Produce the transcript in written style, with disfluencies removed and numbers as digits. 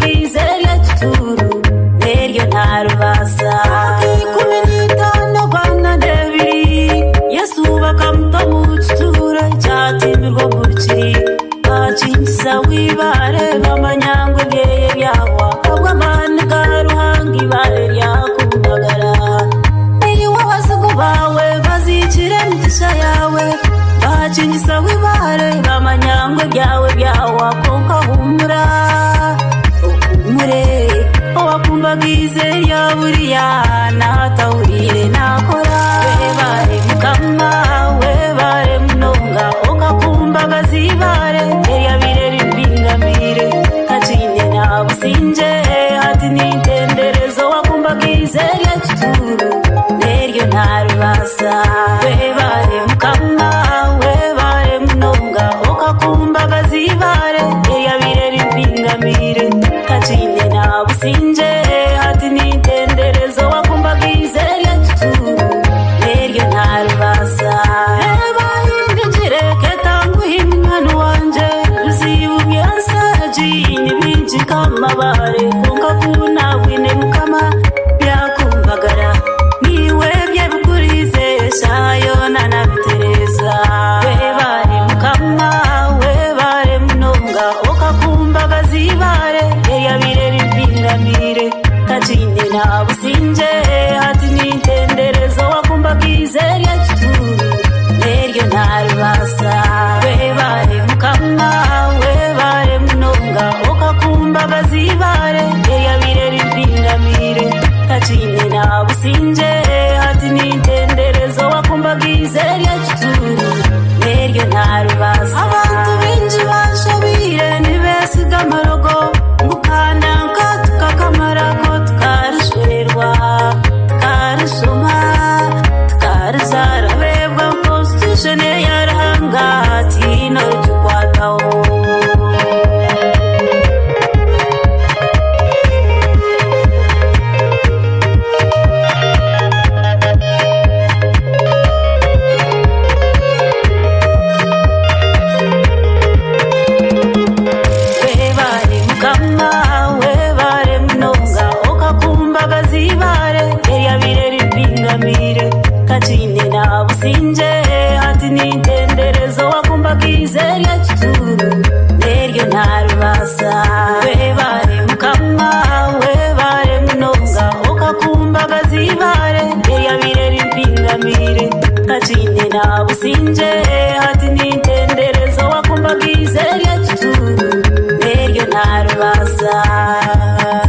bagizerye tuturu neryo ntarubasa kuminitano bana debiri Yesu bakamuta mu tuturu cyatimirwa burukiri bacingisa wibare bamanyangwe byeye byawa kabwa mani garuhangi bare ryakumbagara ni wabasugu bawe bazikire mitisha yawe bacingisa wibare bamanyangwe byawe byawa konka humura umure owakumbagize ya buriya natawurire nakora webare mukama webare munonga okakumbagazi bare yabire rimbingamire kachinde na businje hati nintenderezo wakumbagize ya tuturu neryo ntarubasa webare mukama webare munonga okakumbagazi bare yabire rimbingamire kachinde na businje hati nintenderezo wakumbagize ya tuturu neryo ntarubasa kamabare kunka kuna wine mukama byakumbagara niwe byebukurize shayo nanabitereza webare mukama webare munonga okakumbagazi bare yabire rimbingamire kachinde na businje hati nintenderezo wakumbagize ya tuturu neryo ntarubasa webare mukama webare munonga okakumbagazi bare yabire rimbingamire kachinde na businje hati nintenderezo wakumbagize ya tuturu neryo ntarubasa abantu binji bashabire nibesiga amarogo mukanda nkatukakamara ko tukarishwerwa tukarishoma tukarizarabebwa constitution yarahanga tino tukwataho kachinde na businje hati nintenderezo wakumbagize ya tuturu neryo ntarubasa webare mukama webare munonga okakumbagazi bare yabire rimbingamire kachinde na businje hati nintenderezo wakumbagize ya tuturu neryo ntarubasa